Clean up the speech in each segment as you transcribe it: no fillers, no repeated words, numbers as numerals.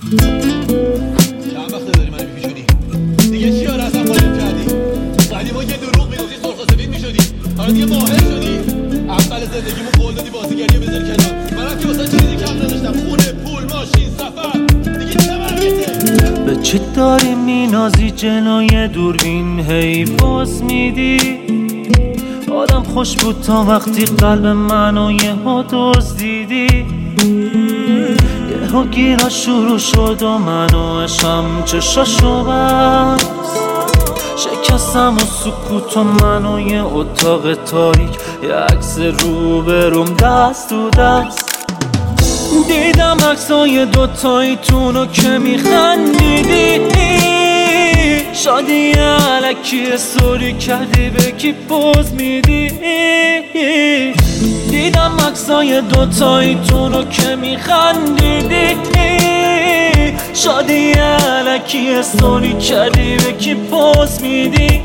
چند وقت داری منو میپیچونی؟ دیگه چی آره اصلا قایم کردی؟ قدیما که دروغ میگفتی سرخ و سفید میشدی، حالا دیگه ماهر شدی. اول زندگیمو قول دادی بازیگری بذار کنار، منم که واسه چیزی کم نداشتم، خونه، پول، ماشین، سفر. دیگه چه مرگته؟ به چی داری مینازی جلوی دوربین هی باز میدی؟ آدم خوش بود تا وقتی قلب منو یهو دزدیدی. یهو گیرا شروع شد و منو عشقم چشاشو بست. شکستم و سکوت و منو یه اتاق تاریک، یه عکس روبروم دست تو دست. دیدم عکسای دوتاییتونو که میخندیدی، شادی علکی استوری کردی به کی پوز میدی. دیدم عکسای دوتاییتونو که میخندیدی، شادی علکی استوری کردی به کی پوز میدی.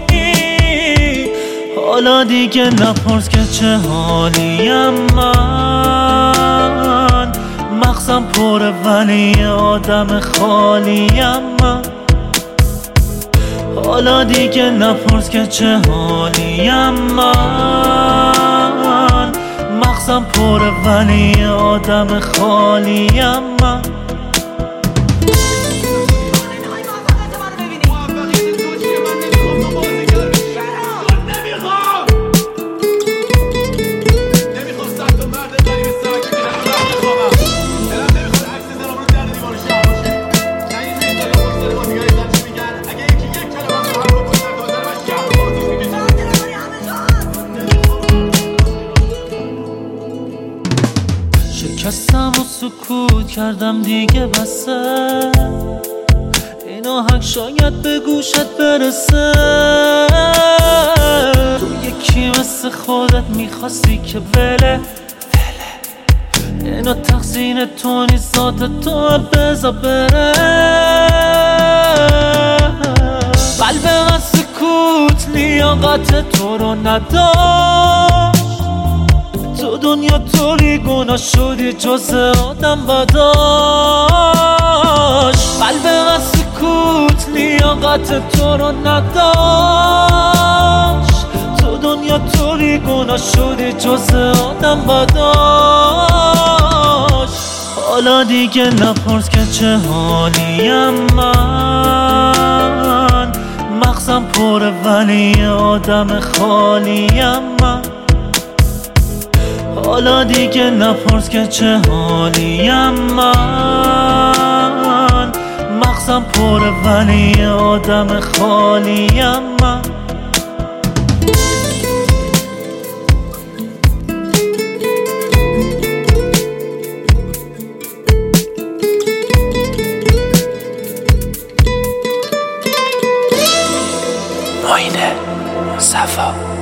حالا دیگه نپرس که چه حالیم من، مغزم پره ولی آدم خالیم من. حالا دیگه نپرس که چه حالیم من، مغزم پره ولی آدم خالیم من. شکستم و سکوت کردم دیگه بسه، این آهنگ شاید به گوشت برسه. تو یکی مثل خودت میخواستی که بله اینو تقصیر تو نیست، ذات تو بذار بره. قلب من سکوت لیاقت تو رو نداشت، تو دنیا طوری گناه شدی جز آدم بداشت. قلب من سکوت لیاقت تو رو نداشت، تو دنیا طوری گناه شدی جز آدم بداشت. حالا دیگه نپرس که چه حالیم من، مغزم پره ولی آدم خالیم من. حالا دیگه نپرس که چه حالیم من، مغزم پره ولی آدم خالیم من. معین مصطفی